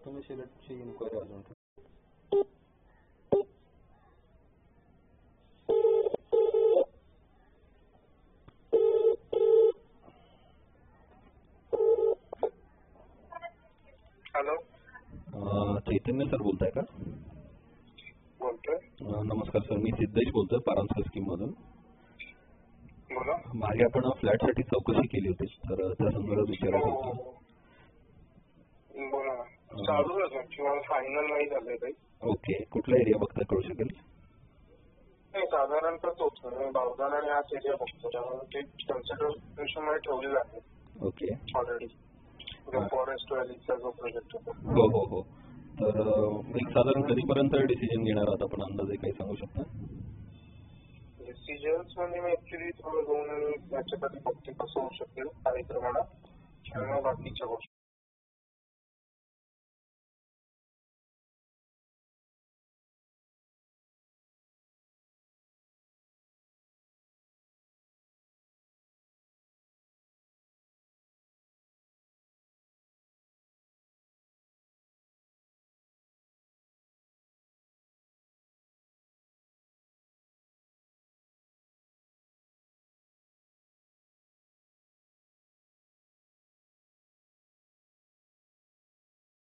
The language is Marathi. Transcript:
तुम्ही सिलेक्टची इन्क्वायरी अजून हॅलो चैतन्य सर बोलताय का? बोलतोय. नमस्कार सर, मी सिद्धेश बोलतोय पारांजकर स्कीम मधून. बोला. मागे आपण फ्लॅटसाठी चौकशी केली होती तर त्या संदर्भात विचारायचं होतं. बोला. चालू आहे किंवा फायनल नाही झालंय काही. ओके, कुठला एरिया बघता कळू शकेल? नाही, साधारणतः तोच बावधान आणि हाच एरिया बघतो, त्यामुळे ते कन्सिडरेशन मध्ये ठेवलेलं आहे. ओके, ऑलरेडी फॉरेस्ट व्हॅलीचा जो प्रोजेक्ट होता. हो हो हो. तर एक साधारण कधीपर्यंत डिसिजन घेणार आहात आपण, अंदाजे काही सांगू शकता? डिसिजन्स म्हणजे मी ऍक्च्युली थोडं जाऊन आणि याच्या कधी बघते कसं होऊ शकेल काही प्रमाणात आणि मग बाकीच्या गोष्टी